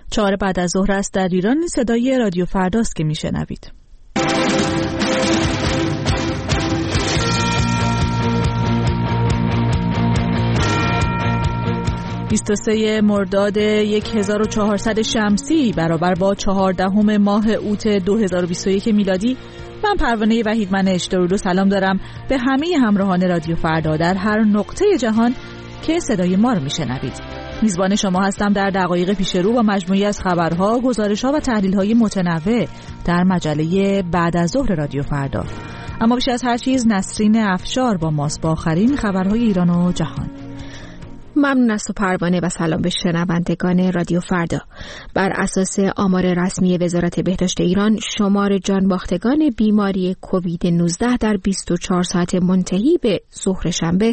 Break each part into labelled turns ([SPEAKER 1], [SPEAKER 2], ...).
[SPEAKER 1] 4 بعد از ظهر است در ایران. صدای رادیو فرداست که میشنوید. 23 مرداد 1400 شمسی برابر با 14 ماه اوت 2021 میلادی. من پروانه وحیدمنش درود و سلام دارم به همه همراهان رادیو فردا در هر نقطه جهان که صدای ما رو میشنوید. میزبان شما هستم در دقایق پیش رو با مجموعی از خبرها، گزارش‌ها و تحلیل‌های متنوع در مجله بعد از ظهر رادیو فردا. اما بیش از هر چیز نسرین افشار با ماست با آخرین خبرهای ایران و جهان.
[SPEAKER 2] ممنون از تو پروانه و سلام به شنوندگان رادیو فردا. بر اساس آمار رسمی وزارت بهداشت ایران، شمار جانباختگان بیماری کووید 19 در 24 ساعت منتهی به ظهر شنبه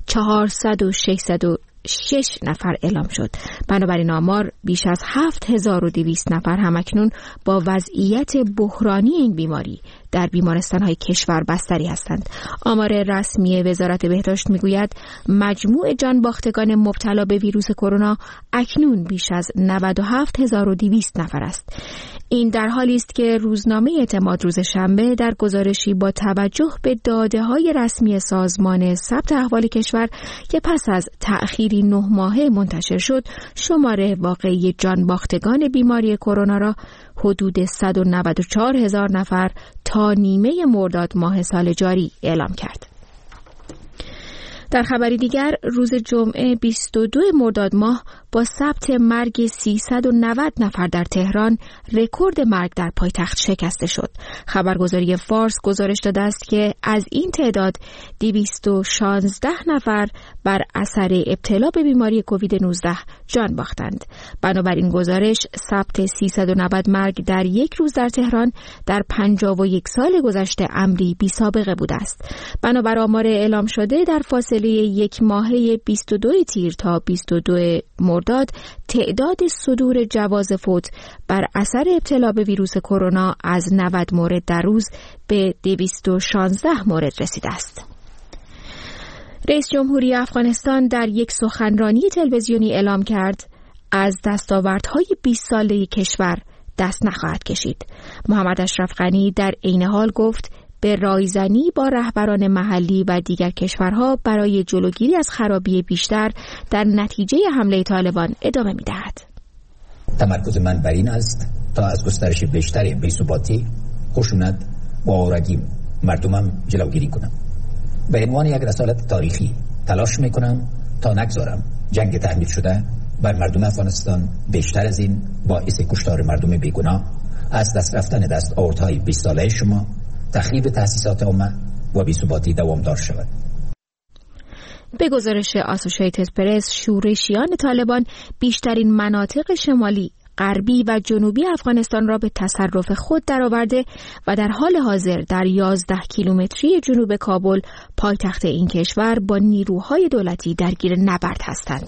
[SPEAKER 2] 406 نفر اعلام شد. بنابراین آمار بیش از 7200 نفر همکنون با وضعیت بحرانی این بیماری در بیمارستان‌های کشور بستری هستند. آمار رسمی وزارت بهداشت میگوید مجموع جانباختگان مبتلا به ویروس کرونا اکنون بیش از 97200 نفر است. این در حالی است که روزنامه اعتماد روز شنبه در گزارشی با توجه به داده‌های رسمی سازمان ثبت احوال کشور که پس از تأخیری 9 ماهه منتشر شد، شمار واقعی جانباختگان بیماری کرونا را حدود 194,000 نفر تا نیمه مرداد ماه سال جاری اعلام کرد. در خبری دیگر، روز جمعه 22 مرداد ماه با ثبت مرگ 390 نفر در تهران، رکورد مرگ در پایتخت شکسته شد. خبرگزاری فارس گزارش داده است که از این تعداد 216 نفر بر اثر ابتلا به بیماری کووید 19 جان باختند. بنابراین گزارش ثبت 390 مرگ در یک روز در تهران در 51 سال گذشته امری بی سابقه بوده است. بنابر آمار اعلام شده در فاصله یک ماهه 22 تیر تا 22 مرداد، تعداد صدور جواز فوت بر اثر ابتلا به ویروس کرونا از 90 مورد در روز به 216 مورد رسیده است. رئیس جمهوری افغانستان در یک سخنرانی تلویزیونی اعلام کرد از دستاوردهای 20 ساله کشور دست نخواهد کشید. محمد اشرف غنی در عین حال گفت به رایزنی با رهبران محلی و دیگر کشورها برای جلوگیری از خرابی بیشتر در نتیجه حمله طالبان ادامه می‌دهد.
[SPEAKER 3] تمرکز من بر این است تا از گسترش بیشتر بی‌ثباتی، خشونت و آوارگی مردمم جلوگیری کنم. به عنوان یک رسالت تاریخی تلاش می‌کنم تا نگذارم جنگ تحمیل شده بر مردم افغانستان بیشتر از این باعث کشتار مردم بیگناه، از دست رفتن دستاوردهای 20 ساله شما، تخریب تأسیسات عامه و بی‌ثباتی دوامدار شود.
[SPEAKER 2] به گزارش آسوشیتد پرس، شورشیان طالبان بیشترین مناطق شمالی، غربی و جنوبی افغانستان را به تصرف خود درآورده و در حال حاضر در 11 کیلومتری جنوب کابل، پایتخت این کشور، با نیروهای دولتی درگیر نبرد هستند.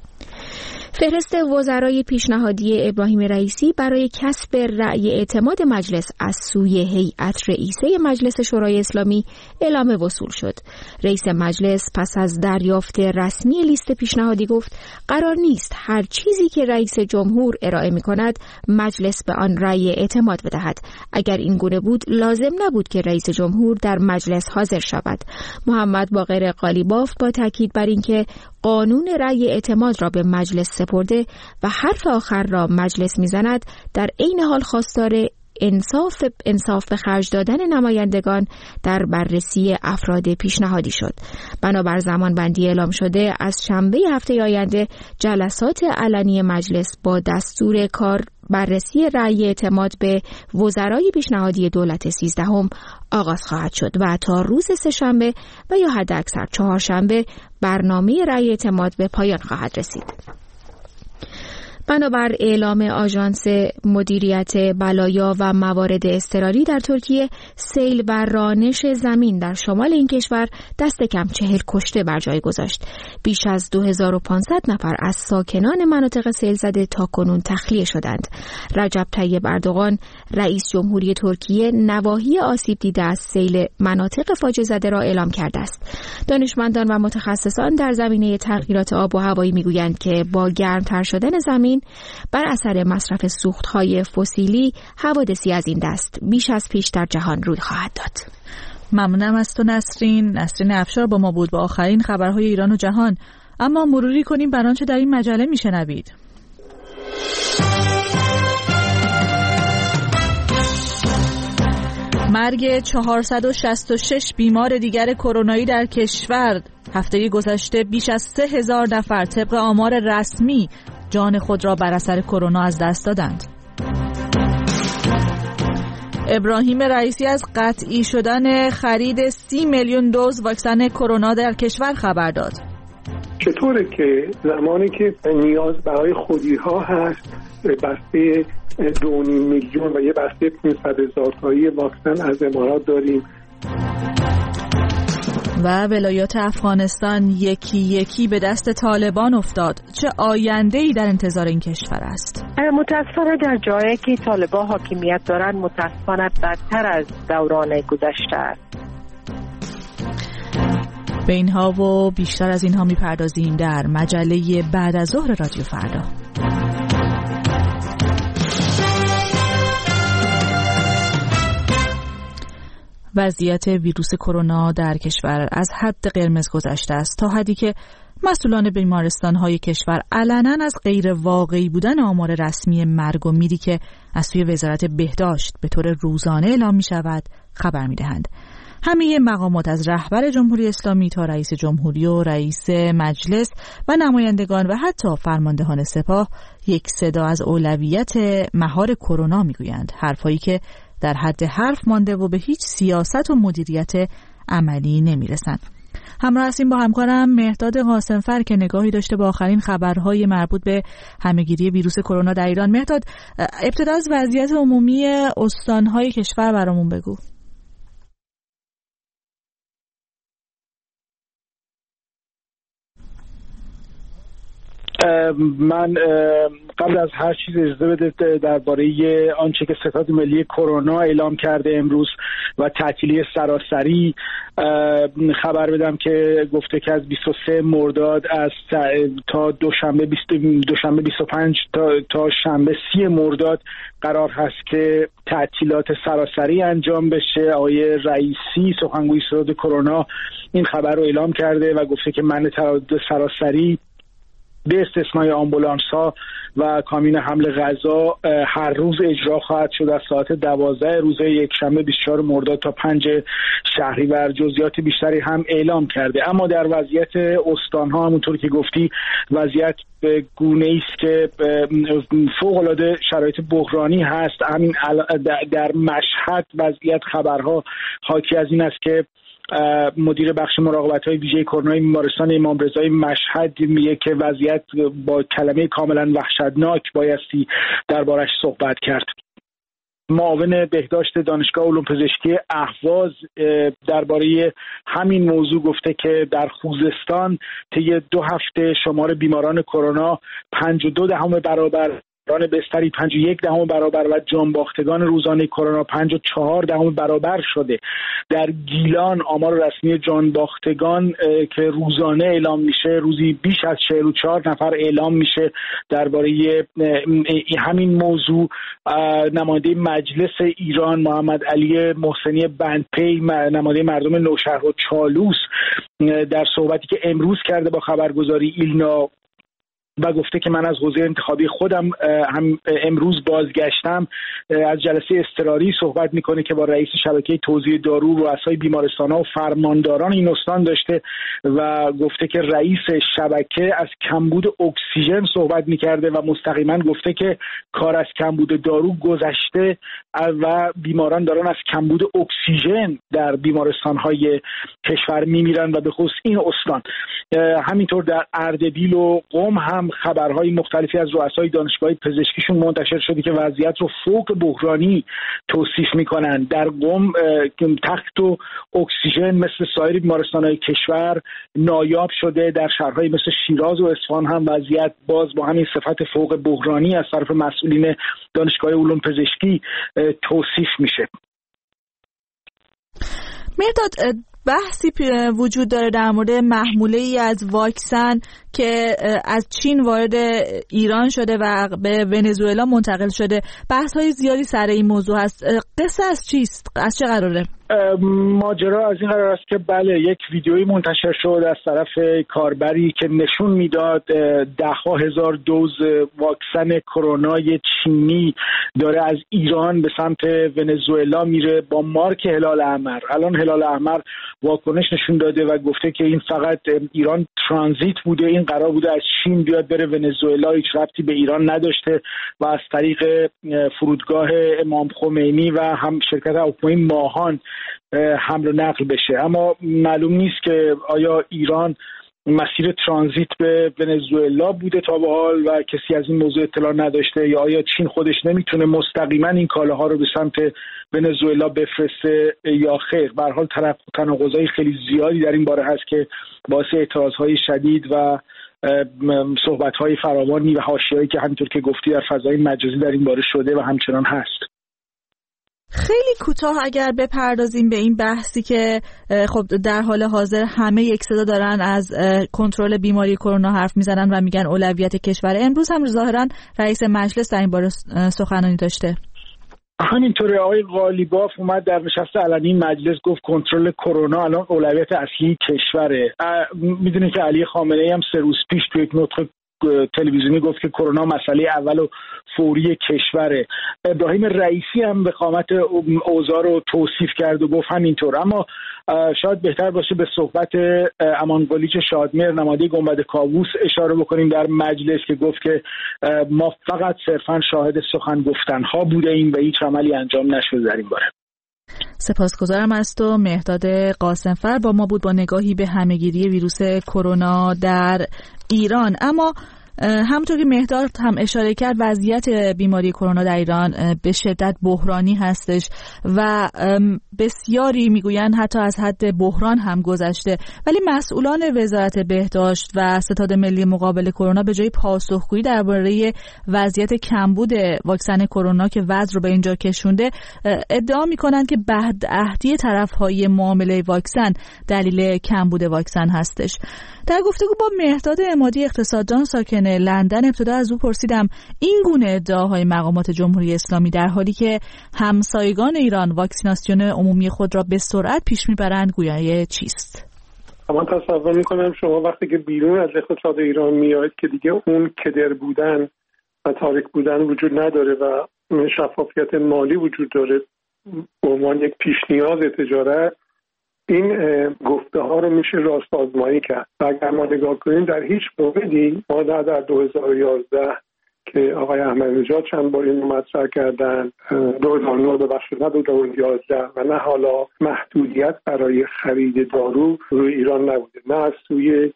[SPEAKER 2] فهرست وزرای پیشنهادی ابراهیم رئیسی برای کسب رأی اعتماد مجلس از سوی هیئت رئیسه مجلس شورای اسلامی اعلام وصول شد. رئیس مجلس پس از دریافت رسمی لیست پیشنهادی گفت قرار نیست هر چیزی که رئیس جمهور ارائه می‌کند مجلس به آن رأی اعتماد بدهد. اگر این گونه بود لازم نبود که رئیس جمهور در مجلس حاضر شود. محمد باقر قالیباف با تاکید بر اینکه قانون رأی اعتماد را به مجلس سپرده و حرف آخر را مجلس میزند، در عین حال خواستار انصاف به خرج دادن نمایندگان در بررسی افراد پیشنهادی شد. بنابر زمانبندی اعلام شده، از شنبه هفته آینده جلسات علنی مجلس با دستور کار بررسی رأی اعتماد به وزرای پیشنهادی دولت 13 آغاز خواهد شد و تا روز سه‌شنبه و یا حداکثر چهارشنبه برنامه رأی اعتماد به پایان خواهد رسید. بنابر اعلام آژانس مدیریت بلایا و موارد اضطراری در ترکیه، سیل و رانش زمین در شمال این کشور دست کم 40 کشته بر جای گذاشت. بیش از 2500 نفر از ساکنان مناطق سیل زده تا کنون تخلیه شدند. رجب طیب اردوغان، رئیس جمهوری ترکیه، نواحی آسیب دیده از سیل مناطق فاجعه زده را اعلام کرده است. دانشمندان و متخصصان در زمینه تغییرات آب و هوایی میگویند که با گرمتر شدن زمین پایین بر اثر مصرف سوختهای فسیلی حوادثی از این دست بیش از پیش در جهان روی خواهد داد.
[SPEAKER 1] ممنونم از تو نسرین افشار با ما بود با آخرین خبرهای ایران و جهان. اما مروری کنیم بر آنچه در این مجله میشنوید. مرگ 466 بیمار دیگر کرونایی در کشور. هفته گذشته بیش از 3000 نفر طبق آمار رسمی جان خود را بر اثر کرونا از دست دادند. ابراهیم رئیسی از قطعی شدن خرید 30 میلیون دوز واکسن کرونا در کشور خبر داد.
[SPEAKER 4] چطوره که زمانی که نیاز برای خودی‌ها هست بسته 2.5 میلیون و یه بسته 500,000 تایی واکسن از امارات داریم
[SPEAKER 1] و ولایات افغانستان یکی یکی به دست طالبان افتاد، چه آینده‌ای در انتظار این کشور است؟
[SPEAKER 5] متاسفانه در جایی که طالبان حاکمیت دارند متاسفانه بدتر از دوران گذشته است.
[SPEAKER 1] به اینها و بیشتر از اینها میپردازیم در مجله بعد از ظهر رادیو فردا. وضعیت ویروس کرونا در کشور از حد قرمز گذشته است، تا حدی که مسئولان بیمارستان‌های کشور علناً از غیر واقعی بودن آمار رسمی مرگ و میری که از سوی وزارت بهداشت به طور روزانه اعلام می‌شود خبر می‌دهند. همه مقامات از رهبر جمهوری اسلامی تا رئیس جمهوری و رئیس مجلس و نمایندگان و حتی فرماندهان سپاه یک صدا از اولویت مهار کرونا میگویند، حرفایی که در حد حرف مانده و به هیچ سیاست و مدیریت عملی نمیرسند. همراه هستیم با همکارم مهداد قاسمفر که نگاهی داشته با آخرین خبرهای مربوط به همهگیری ویروس کرونا در ایران. مهداد، ابتدا از وضعیت عمومی استانهای کشور برامون بگو.
[SPEAKER 6] من قبل از هر چیز اجازه بده درباره آنچه که ستاد ملی کرونا اعلام کرده امروز و تعطیلی سراسری خبر بدم که گفته که از 23 مرداد تا دوشنبه 25 تا شنبه 30 مرداد قرار هست که تعطیلات سراسری انجام بشه. آقای رئیسی سخنگوی ستاد کرونا این خبر رو اعلام کرده و گفته که منع تردد سراسری به استثنای آمبولانس‌ها و کامین حمل غذا هر روز اجرا خواهد شد از ساعت 12 روز یکشنبه 24 مرداد تا 5 شهریور. جزئیات بیشتری هم اعلام کرده. اما در وضعیت استان‌ها همونطور که گفتی وضعیت به گونه‌ای است که فوق‌العاده شرایط بحرانی هست. همین در مشهد وضعیت خبرها حاکی از این است که مدیر بخش مراقبت‌های ویژه کرونا بیمارستان امام رضای مشهد میگه که وضعیت با کلمه کاملا وحشتناک بایستی دربارش صحبت کرد. معاون بهداشت دانشگاه علوم پزشکی اهواز درباره همین موضوع گفته که در خوزستان طی 2 هفته شمار بیماران کرونا 52 برابر، بیماران بستری 51 برابر و جانباختگان روزانه کرونا 54 برابر شده. در گیلان آمار رسمی جانباختگان که روزانه اعلام میشه روزی بیش از 44 نفر اعلام میشه. درباره همین موضوع نماینده مجلس ایران محمد علی محسنی بندپی، نماینده مردم نوشهر و چالوس، در صحبتی که امروز کرده با خبرگزاری ایلنا و گفته که من از حوزه انتخابی خودم هم امروز بازگشتم، از جلسه اضطراری صحبت میکنه که با رئیس شبکه توزیع دارو، رؤسای بیمارستان‌ها و فرمانداران این استان داشته و گفته که رئیس شبکه از کمبود اکسیژن صحبت میکرده و مستقیما گفته که کار از کمبود دارو گذشته و بیماران دارن از کمبود اکسیژن در بیمارستان‌های کشور میمیرن و به خصوص این استان. همینطور در اردبیل و قم هم خبرهای مختلفی از رؤسای دانشگاه پزشکیشون منتشر شده که وضعیت رو فوق بحرانی توصیف میکنن. در قم تخت و اکسیژن مثل سایر بیمارستان‌های کشور نایاب شده. در شهرهای مثل شیراز و اصفهان هم وضعیت باز با همین صفت فوق بحرانی از طرف مسئولین دانشگاه علوم پزشکی توصیف میشه.
[SPEAKER 1] مهداد، بحثی وجود داره در مورد محموله‌ای از واکسن که از چین وارد ایران شده و به ونزوئلا منتقل شده. بحث‌های زیادی سر این موضوع هست. قصه از چیست؟ از چه قراره؟
[SPEAKER 6] ماجرا از این قرار است که بله، یک ویدیویی منتشر شد از طرف کاربری که نشون میداد 10,000 دوز واکسن کرونای چینی داره از ایران به سمت ونزوئلا میره با مارک هلال احمر. الان هلال احمر واکنش نشون داده و گفته که این فقط ایران ترانزیت بوده، این قرار بوده از چین بیاد بره ونزوئلا، هیچ ربطی به ایران نداشته و از طریق فرودگاه امام خمینی و هم شرکت هواپیمایی ماهان حمل و نقل بشه. اما معلوم نیست که آیا ایران مسیر ترانزیت به ونزوئلا بوده تا به حال و کسی از این موضوع اطلاع نداشته، یا آیا چین خودش نمیتونه مستقیما این کالاها رو به سمت ونزوئلا بفرسته یا خیر. به هر حال تناقض‌های خیلی زیادی در این باره هست که باعث اعتراض‌های شدید و صحبت‌های فراوانی و حاشیه‌ای که همینطور که گفتی در فضای مجازی در این باره شده و همچنان هست.
[SPEAKER 1] خیلی کوتاه اگر بپردازیم به این بحثی که خب در حال حاضر همه یک صدا دارن از کنترل بیماری کرونا حرف میزنن و میگن اولویت کشور. امروز هم ظاهرا رئیس مجلس در این باره سخنرانی داشته.
[SPEAKER 6] همینطوره، آقای قالیباف اومد در نشست علنی مجلس گفت کنترل کرونا الان اولویت اصلی کشوره. میدونی که علی خامنه‌ای هم 3 روز پیش توی یک نطق تلویزیونی گفت که کرونا مسئله اول و فوری کشوره. ابراهیم رئیسی هم به قامت اوضاع رو توصیف کرد و گفت همینطور. اما شاید بهتر باشه به صحبت امانقلیچ شادمهر نماینده گنبد کاووس اشاره بکنیم در مجلس که گفت که ما فقط صرفا شاهد سخن گفتنها بوده ایم و هیچ عملی انجام نشده در این باره.
[SPEAKER 1] سپاسگزارم از تو. مهداد قاسمفر با ما بود با نگاهی به همهگیری ویروس کرونا در ایران. اما همونطور که مهداد هم اشاره کرد وضعیت بیماری کرونا در ایران به شدت بحرانی هستش و بسیاری میگویند حتی از حد بحران هم گذشته، ولی مسئولان وزارت بهداشت و ستاد ملی مقابل کرونا به جای پاسخگویی درباره وضعیت کمبود واکسن کرونا که وضع رو به اینجا کشونده ادعا میکنند که بدعهدی طرفهای معامله واکسن دلیل کمبود واکسن هستش. در گفتگو با مهداد عمادی اقتصاددان ساکن لندن ابتدا از او پرسیدم این گونه ادعاهای مقامات جمهوری اسلامی در حالی که همسایگان ایران واکسیناسیون عمومی خود را به سرعت پیش میبرند گویای چیست؟
[SPEAKER 4] من تصور میکنم شما وقتی که بیرون از اقتصاد ایران میاد که دیگه اون کدر بودن و تاریک بودن وجود نداره و شفافیت مالی وجود داره به عنوان یک پیش نیاز تجارت، این گفته ها رو میشه راست آزمایی کرد. و اگر ما نگاه کنیم در هیچ موردی ما در 2011 که آقای احمدی‌نژاد چند بار اینو مطرح کردن، 2009 ببخشید نه 2011 و نه حالا محدودیت برای خرید دارو روی ایران نبوده، نه از سوی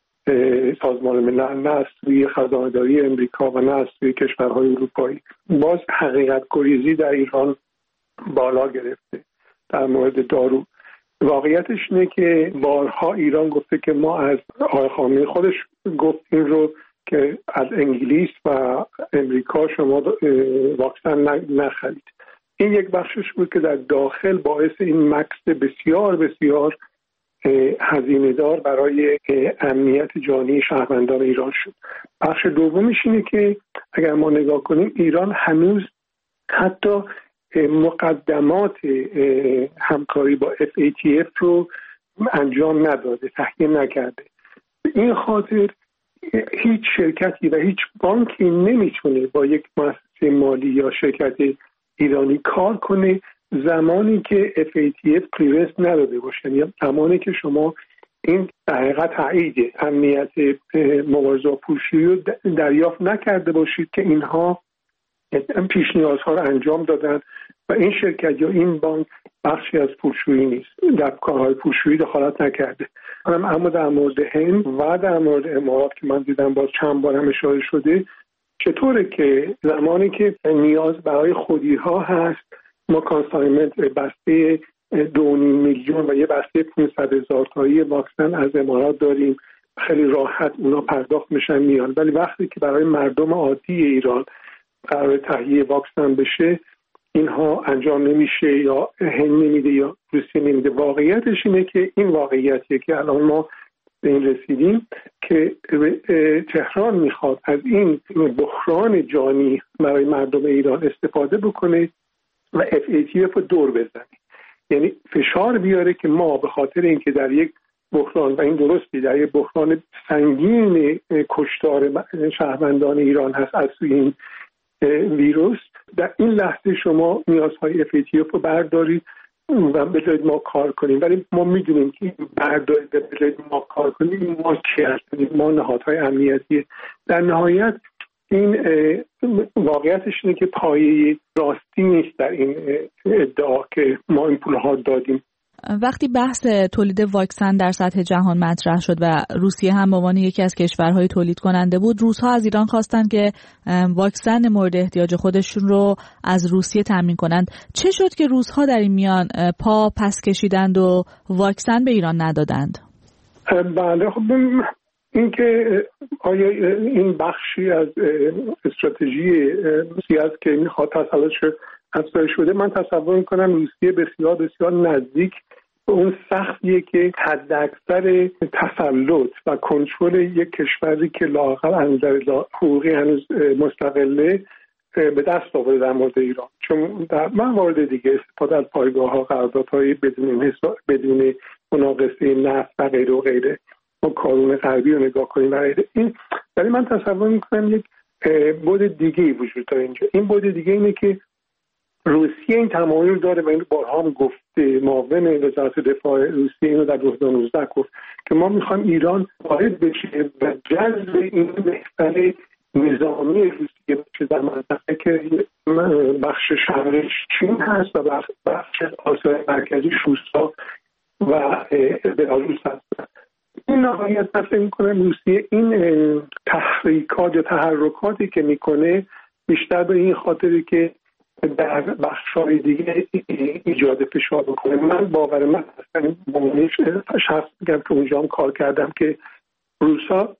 [SPEAKER 4] سازمان ملل، نه از سوی خزانه‌داری امریکا و نه از سوی کشورهای اروپایی. باز حقیقت گریزی در ایران بالا گرفته در مورد دارو. واقعیتش اینه که بارها ایران گفته که ما از آقای خامنه‌ای خودش گفت این رو که از انگلیس و امریکا شما واکسن نخرید. این یک بخشش بود که در داخل باعث این مکس بسیار بسیار هزینه دار برای امنیت جانی شهروندان ایران شد. بخش دومش اینه که اگر ما نگاه کنیم ایران هنوز حتی مقدمات همکاری با FATF رو انجام نداده، تهیه نکرده. این خاطر هیچ شرکتی و هیچ بانکی نمیتونه با یک مؤسسه مالی یا شرکت ایرانی کار کنه زمانی که FATF کلیرنس نداده باشه، یعنی زمانی که شما این حقیقت تایید امنیت مبارزه با پولشویی رو دریافت نکرده باشید که اینها پیش نیازها رو انجام دادن و این شرکت یا این بانک بخشی از پولشویی نیست، در کارهای پولشویی دخالت نکرده. اما در مورد هند و در مورد امارات که من دیدم باز چند بار هم اشاره شده، چطوره که زمانی که نیاز برای خودی‌ها هست ما کانساینمنت بسته 2.5 میلیون و یه بسته 500,000 تایی واکسن از امارات داریم، خیلی راحت اونا پرداخت میشن میان. ولی وقتی که برای مردم عادی ایران قرار تهیه واکسن بشه اینها انجام نمیشه یا هند نمیده یا روسیه نمیده. واقعیتش اینه که این واقعیتیه که الان ما به این رسیدیم که تهران میخواد از این بحران جانی برای مردم ایران استفاده بکنه و FATF رو دور بزنه، یعنی فشار بیاره که ما به خاطر اینکه در یک بحران، و این درستی، در یک بحران سنگین کشتار شهروندان ایران هست از این ویروس، در این لحظه شما نیازهای FATF رو بردارید و بذارید ما کار کنیم. ولی ما میدونیم که بردارید و بذارید ما کار کنیم ما چی هستیم؟ ما نهادهای امنیتی. در نهایت این واقعیتش اینه که پایه راستی نیست در این ادعا که ما این پولها دادیم.
[SPEAKER 1] وقتی بحث تولید واکسن در سطح جهان مطرح شد و روسیه هم به عنوان یکی از کشورهای تولید کننده بود، روس‌ها از ایران خواستند که واکسن مورد احتیاج خودشون رو از روسیه تامین کنند. چه شد که روس‌ها در این میان پا پس کشیدند و واکسن به ایران ندادند؟
[SPEAKER 4] بله، خب این که آیا این بخشی از استراتژی روسیه است که میخواد تسلطش افزایش شده؟ من تصور میکنم روسیه بسیار بسیار نزدیک به اون سختیه که حداکثر تسلط و کنترل یک کشوری که لااقل از نظر حقوقی هنوز مستقله به دست آورده در مورد ایران. چون در موارد دیگه استفاده از پایگاه‌ها، قراردادهای بدون مناقصه نفت و غیره و غیره، ما کارون غربی رو نگاه کنیم و غیره. ولی من تصور میکنم یک بعد دیگه وجود داره اینجا. این بعد دیگه اینه که روسیه این تمایل داره و این بارها هم گفته، معاون وزارت دفاع روسیه اینو در 2019 گفت که ما میخوایم ایران وارد بشه و جذب این محور نظامی روسیه بشه در منطقه که بخش شرقش چین هست و بخش آسیای مرکزی روسا و بلاروس هست. این نهایت فکر میکنم روسیه این تحریکات یا تحرکاتی که میکنه بیشتر به این خاطری که در بخش‌های دیگه ایجاد فشار بکنه. من باور من هستم، با شخص میگم که اونجا هم کار کردم، که روسا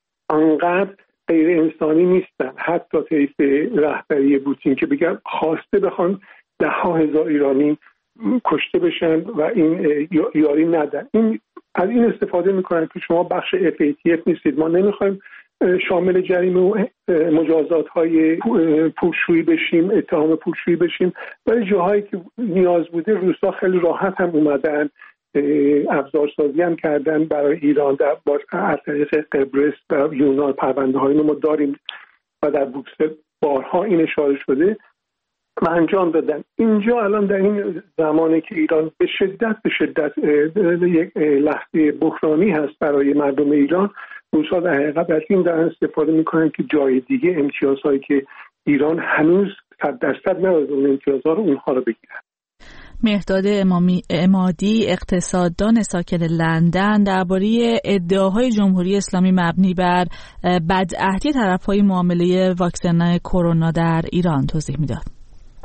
[SPEAKER 4] انقدر غیر انسانی نیستن، حتی طیف رهبری پوتین که بگم خواسته بخوان 10,000 ایرانی کشته بشن و این یاری ندن. این از این استفاده میکنن که شما بخش FATF نیستید، ما نمیخوایم شامل جریمه و مجازات های پولشویی بشیم، اتهام پولشویی بشیم. ولی جاهایی که نیاز بوده روسا خیلی راحت هم اومدن، ابزارسازی هم کردن برای ایران در از طریق قبرس و یونان. پرونده های ما داریم و در بروکسل بارها این اشاره شده و انجام دادن. اینجا الان در این زمانی که ایران به شدت یک لحظه بحرانی هست برای مردم ایران، روس‌ها در حقیقت از این دارن استفاده میکنن که جای دیگه امتیازهایی که ایران هنوز 100% نداره اون امتیازها رو اونها رو بگیرن.
[SPEAKER 1] مهرداد عمادی، اقتصاددان ساکن لندن، درباره ادعاهای جمهوری اسلامی مبنی بر بدعهدی طرف‌های معامله واکسن کرونا در ایران توضیح میداد.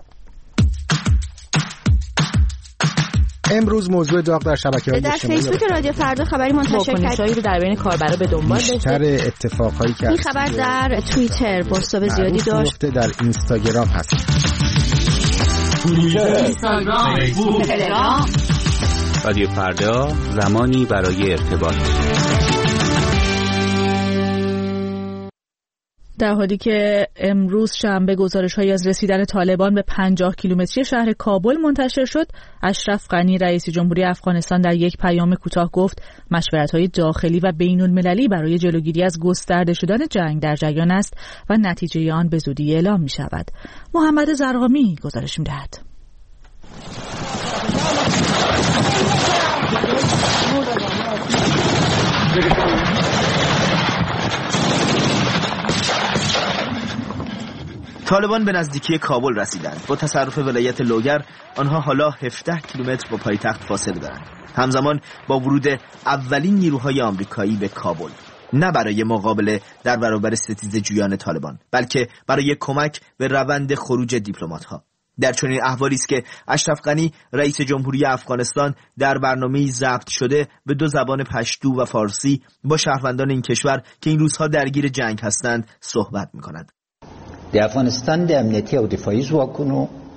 [SPEAKER 7] امروز موضوع داغ در شبکه‌های
[SPEAKER 2] اجتماعی در فیسبوک رادیو فردا خبری منتشر کرد. رو در بین کاربرا به دنبال داشته.
[SPEAKER 7] بیشتر اتفاقایی که
[SPEAKER 2] این خبر در توییتر بازتاب زیادی داشت.
[SPEAKER 7] در اینستاگرام هست.
[SPEAKER 8] اینستاگرام، فیسبوک، تلگرام. رادیو فردا، زمانی برای ارتباط.
[SPEAKER 1] در حالی که امروز شنبه گزارش‌هایی از رسیدن طالبان به 50 کیلومتری شهر کابل منتشر شد، اشرف غنی رئیس جمهوری افغانستان در یک پیام کوتاه گفت مشورت‌های داخلی و بین‌المللی برای جلوگیری از گسترده شدن جنگ در جریان است و نتیجه آن به زودی اعلام می‌شود. محمد زرقامی گزارش می‌دهد.
[SPEAKER 9] طالبان به نزدیکی کابل رسیدند. با تصرف ولایت لوگر آنها حالا 17 کیلومتر با پایتخت فاصله دارند. همزمان با ورود اولین نیروهای آمریکایی به کابل، نه برای مقابله در برابر ستیزجویان طالبان، بلکه برای کمک به روند خروج دیپلمات‌ها. در چنین احوالی است که اشرف غنی رئیس جمهوری افغانستان در برنامه‌ای ضبط شده به 2 زبان پشتو و فارسی با شهروندان این کشور که این روزها درگیر جنگ هستند صحبت می‌کند.
[SPEAKER 3] د افغانستان د امنیتي او دفاعي ځواکونو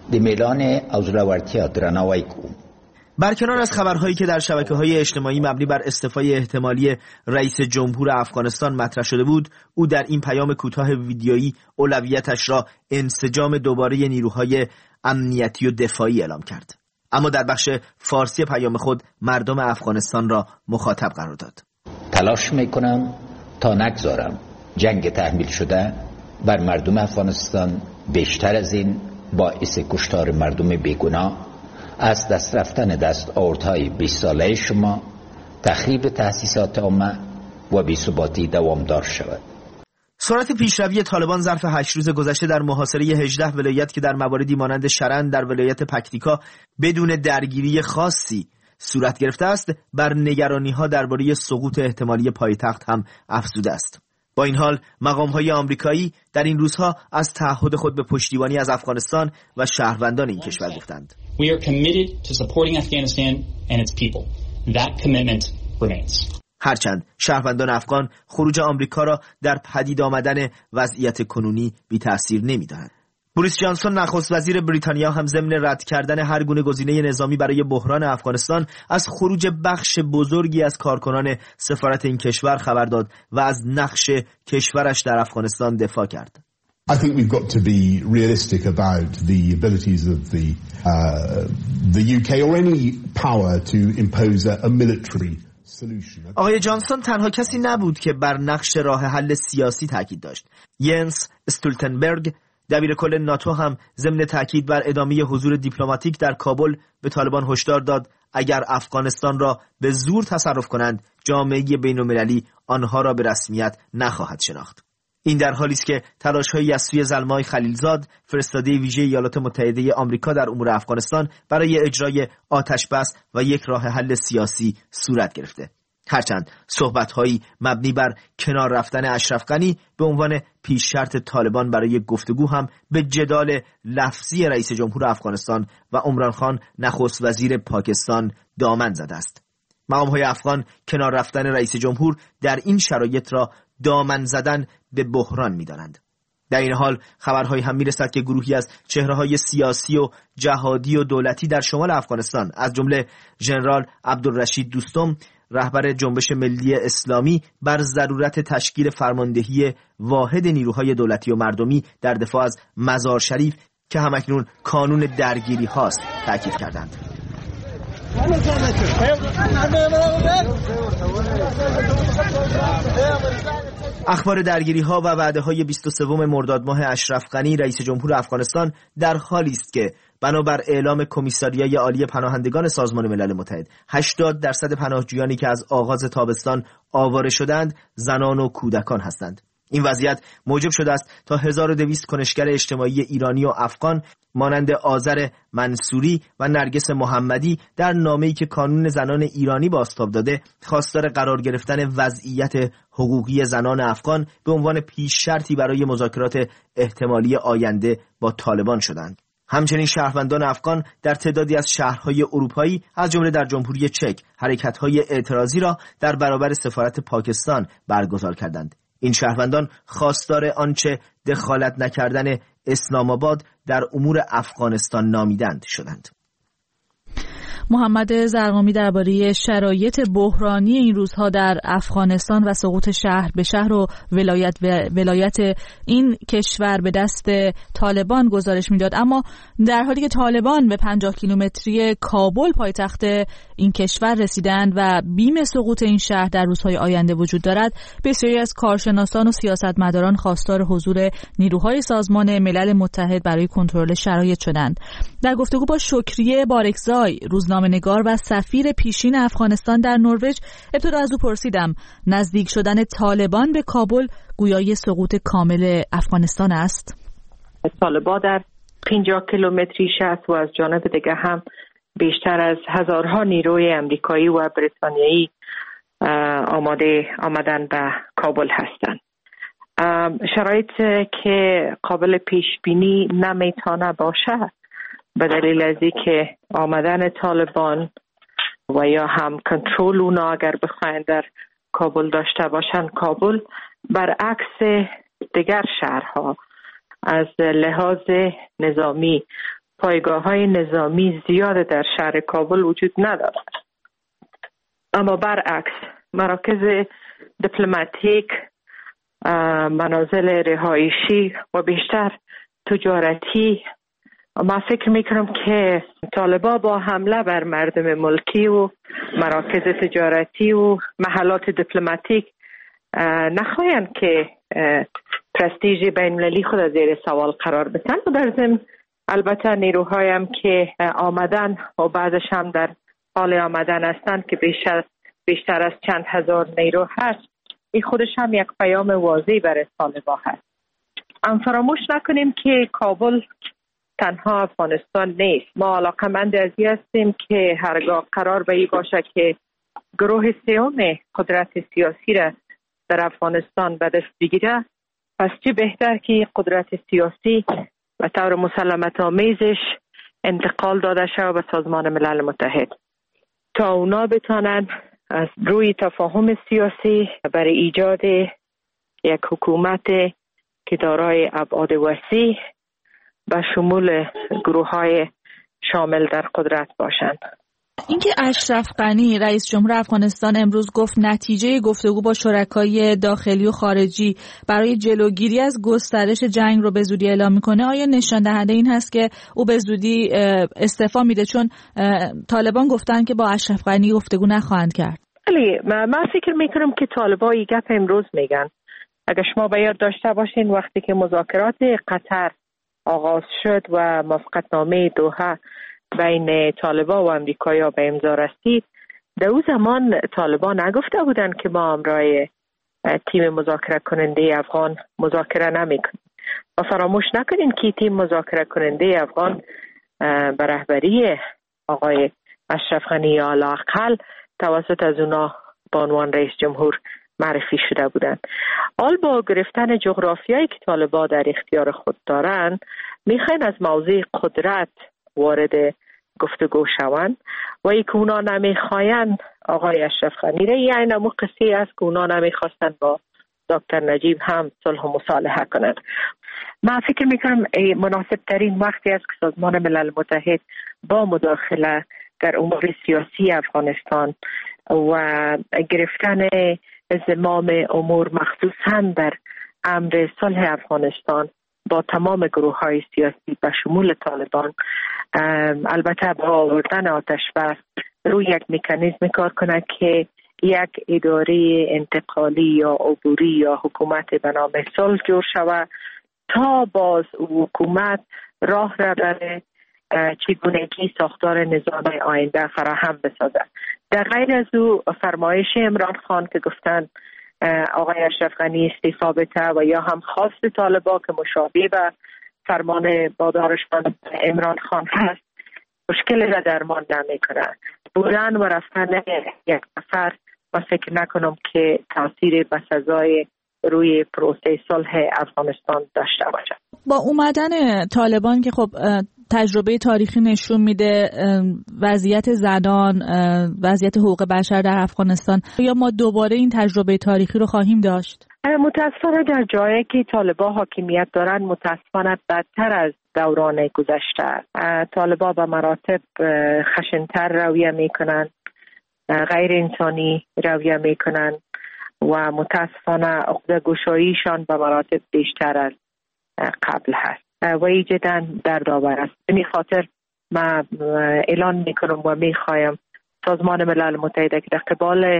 [SPEAKER 3] د میلان اوزلاورتیا درناوی کوم.
[SPEAKER 9] برکنار از خبرهایی که در شبکه‌های اجتماعی مبنی بر استعفای احتمالی رئیس جمهور افغانستان مطرح شده بود، او در این پیام کوتاه ویدیویی اولویتش را انسجام دوباره نیروهای امنیتی و دفاعی اعلام کرد. اما در بخش فارسی پیام خود مردم افغانستان را مخاطب قرار داد.
[SPEAKER 3] تلاش میکنم تا نگذارم جنگ تحمیل شده بر مردم افغانستان بیشتر از این باعث کشتار مردم بیگناه، از دست رفتن دستاوردهای 20 ساله شما، تخریب تأسیسات عامه و بی‌ثباتی دوامدار شود.
[SPEAKER 9] سرعت پیشروی طالبان ظرف 8 روز گذشته در محاصره 18 ولایت که در مواردی مانند شرن در ولایت پکتیکا بدون درگیری خاصی صورت گرفته است، بر نگرانی‌ها درباره سقوط احتمالی پایتخت هم افزوده است. با این حال مقام‌های آمریکایی در این روزها از تعهد خود به پشتیبانی از افغانستان و شهروندان این کشور گفتند.
[SPEAKER 10] We are committed to supporting Afghanistan and its people. That commitment remains.
[SPEAKER 9] هرچند شهروندان افغان خروج آمریکا را در پدید آمدن وضعیت کنونی بی تأثیر نمی‌دانند. بوریس جانسون نخست وزیر بریتانیا هم ضمن رد کردن هر گونه گزینه نظامی برای بحران افغانستان از خروج بخش بزرگی از کارکنان سفارت این کشور خبر داد و از نقش کشورش در افغانستان دفاع کرد.
[SPEAKER 11] I think we've got to be realistic about the abilities of the UK or any power to impose a military solution.
[SPEAKER 9] آقای جانسون تنها کسی نبود که بر نقش راه حل سیاسی تاکید داشت. ینس استولتنبرگ دبیر کل ناتو هم ضمن تاکید بر ادامه حضور دیپلماتیک در کابل به طالبان هشدار داد اگر افغانستان را به زور تصرف کنند، جامعه بین‌المللی آنها را به رسمیت نخواهد شناخت. این در حالی است که تلاش‌های از سوی زلمای خلیلزاد، فرستاده ویژه ایالات متحده آمریکا در امور افغانستان برای اجرای آتش‌بس و یک راه حل سیاسی صورت گرفته. هرچند صحبت‌هایی مبنی بر کنار رفتن اشرف غنی به عنوان پیش شرط طالبان برای گفتگو هم به جدال لفظی رئیس جمهور افغانستان و عمران خان نخست وزیر پاکستان دامن زده است. مقام‌های افغان کنار رفتن رئیس جمهور در این شرایط را دامن زدن به بحران می‌دانند. در این حال خبرهایی هم میرسد که گروهی از چهره‌های سیاسی و جهادی و دولتی در شمال افغانستان از جمله ژنرال عبدالرشید دوستم رهبر جنبش ملی اسلامی بر ضرورت تشکیل فرماندهی واحد نیروهای دولتی و مردمی در دفاع از مزار شریف که همکنون کانون درگیری هاست تاکید کردند. اخبار درگیری ها و وعده های 23 مرداد ماه اشرف غنی رئیس جمهور افغانستان در حالی است که بنابر اعلام کمیساریای عالی پناهندگان سازمان ملل متحد 80% پناهجویانی که از آغاز تابستان آواره شدند زنان و کودکان هستند. این وضعیت موجب شده است تا 1200 کنشگر اجتماعی ایرانی و افغان مانند آذر منصوری و نرگس محمدی در نامه‌ای که کانون زنان ایرانی بازتاب داده خواستار قرار گرفتن وضعیت حقوقی زنان افغان به عنوان پیش شرطی برای مذاکرات احتمالی آینده با طالبان شدند. همچنین شهروندان افغان در تعدادی از شهرهای اروپایی از جمله در جمهوری چک حرکت‌های اعتراضی را در برابر سفارت پاکستان برگزار کردند. این شهروندان خواستار آنچه دخالت نکردن اسلام آباد در امور افغانستان نامیدند شدند.
[SPEAKER 1] محمد زرقامی درباره شرایط بحرانی این روزها در افغانستان و سقوط شهر به شهر و ولایت این کشور به دست طالبان گزارش میداد. اما در حالی که طالبان به 50 کیلومتری کابل پایتخت این کشور رسیدند و بیم سقوط این شهر در روزهای آینده وجود دارد، بسیاری از کارشناسان و سیاستمداران خواستار حضور نیروهای سازمان ملل متحد برای کنترل شرایط شدند. در گفتگو با شکریه بارکزای روزنامه‌نگار و سفیر پیشین افغانستان در نروژ ابتدا از او پرسیدم نزدیک شدن طالبان به کابل گویای سقوط کامل افغانستان است؟
[SPEAKER 5] طالبان در 50 کیلومتری است و از جانب دیگه هم بیشتر از هزارها نیروی امریکایی و بریتانیایی آمدن به کابل هستند. شرایط که قابل پیش بینی نمیتونه باشه به دلیل از اینکه آمدن طالبان و یا هم کنترل اونا اگر بخواین در کابل داشته باشن، کابل برعکس دیگر شهرها از لحاظ نظامی پایگاه‌های نظامی زیاد در شهر کابل وجود ندارد. اما برعکس مراکز دیپلماتیک، منازل رهایشی و بیشتر تجارتی، ما فکر میکنم که طالبان با حمله بر مردم ملکی و مراکز تجارتی و محلات دیپلماتیک نخواهند که پرستیژ بین المللی خود از زیر سوال قرار بدن. و در ضمن البته نیروهایم که آمدن و بعضش هم در حال آمدن هستند که بیشتر از چند هزار نیرو هست، این خودش هم یک پیام واضح برای طالبان هست. فراموش نکنیم که کابل تنها افغانستان نیست. ما علاقمند از این هستیم که هرگاه قرار به این باشه که گروه سوم قدرت سیاسی را در افغانستان به دست بگیره، پس چه بهتر که قدرت سیاسی به طور مسالمت آمیزش انتقال داده شود به سازمان ملل متحد تا اونا بتانند از روی تفاهم سیاسی برای ایجاد یک حکومت که دارای ابعاد وسیع و شمول گروه‌های شامل در قدرت باشند.
[SPEAKER 1] اینکه اشرف غنی رئیس جمهور افغانستان امروز گفت نتیجه گفتگو با شرکای داخلی و خارجی برای جلوگیری از گسترش جنگ رو به زودی اعلام میکنه، آیا نشان دهنده این هست که او به زودی استعفا میده؟ چون طالبان گفتن که با اشرف غنی گفتگو نخواهند کرد.
[SPEAKER 5] ولی من فکر میکنم که طالبان این گپ امروز میگن. اگر شما به یاد داشته باشین وقتی که مذاکرات قطر آغاز شد و موافقتنامه دوحه بین طالبان و امریکایی به امضا رسید، در اون زمان طالبان نگفته بودن که ما همراه تیم مذاکره کننده افغان مذاکره نمیکنیم. و فراموش نکنین که تیم مذاکره کننده افغان به رهبری آقای اشرف غنی یا علاقل توسط از اونا به عنوان رئیس جمهور معرفی شده بودند. حال با گرفتن جغرافیایی که طالبان در اختیار خود دارند، میخواین از موضوع قدرت وارد گفتگو شوند و ای که اونا نمیخواین آقای اشرف غنی را، یعنی همون قصه است که اونا نمیخواستن با دکتر نجیب هم صلح و مصالحه کنند. من فکر میکنم مناسب ترین وقتی است که سازمان ملل متحد با مداخله در امور سیاسی افغانستان و گرفتن زمام امور مخصوصا در امر صلح افغانستان با تمام گروه‌های سیاسی به شمول طالبان، البته با آوردن آتش بس روی یک مکانیزم کار کنه که یک اداره انتقالی یا عبوری یا حکومت به نام صلح جور شود تا باز حکومت راه را برای چگونگی ساختار نظام آینده فراهم بسازد. در غیر از او فرمایش عمران خان که گفتن آقای اشرف غنی استعفا بده و یا هم خواست طالبان که مشابه به فرمان بادارشان عمران خان هست، مشکل را درمان نمی‌کنه. بودن و رفتن یک نفر و فکر نکنم که تاثیر بسزای روی پروسه صلح افغانستان داشته باشد.
[SPEAKER 1] با اومدن طالبان که خب تجربه تاریخی نشون میده وضعیت زنان، وضعیت حقوق بشر در افغانستان، یا ما دوباره این تجربه تاریخی رو خواهیم داشت؟
[SPEAKER 5] متاسفانه در جایی که طالبان حاکمیت دارن متاسفانه بدتر از دوران گذشته است. طالبان به مراتب خشن‌تر رویه میکنن، غیر انسانی رویه میکنن و متاسفانه عقده‌گشاییشان به مراتب بیشتر از قبل هست و این جدا دردآور است. به این خاطر من اعلان میکنم و میخوایم سازمان ملل متحد که در قبال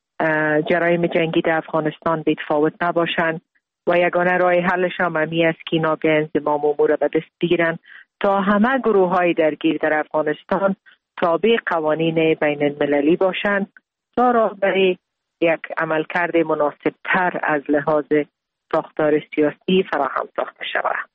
[SPEAKER 5] جرایم جنگی در افغانستان بی‌تفاوت نباشند و یگانه راه حلش هم همی است که اینا به انضمام امور را به دست بگیرن تا همه گروه‌های درگیر در افغانستان تابع قوانین بین المللی باشند تا راه برای یک عملکرد مناسب تر از لحاظ ساختار سیاسی فراهم ساخته شود.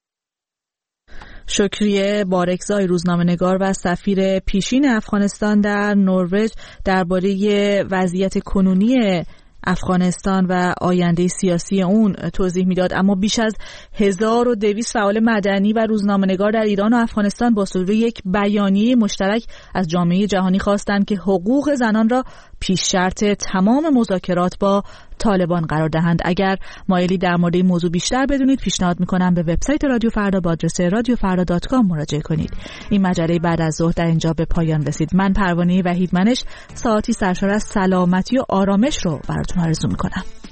[SPEAKER 1] شکریه بارکزای، روزنامه‌نگار و سفیر پیشین افغانستان در نروژ، درباره وضعیت کنونی افغانستان و آینده سیاسی اون توضیح میداد. اما بیش از 1200 فعال مدنی و روزنامه‌نگار در ایران و افغانستان با صدور یک بیانیه مشترک از جامعه جهانی خواستند که حقوق زنان را پیش شرط تمام مذاکرات با طالبان قرار دهند. اگر مایلی در مورد این موضوع بیشتر بدونید پیشنهاد میکنم به وبسایت رادیو فردا با آدرس radiofarda.com مراجعه کنید. این مجله بعد از ظهر در اینجا به پایان رسید. من پروانه وحیدمنش ساعتی سرشار از سلامتی و آرامش رو براتون آرزو میکنم.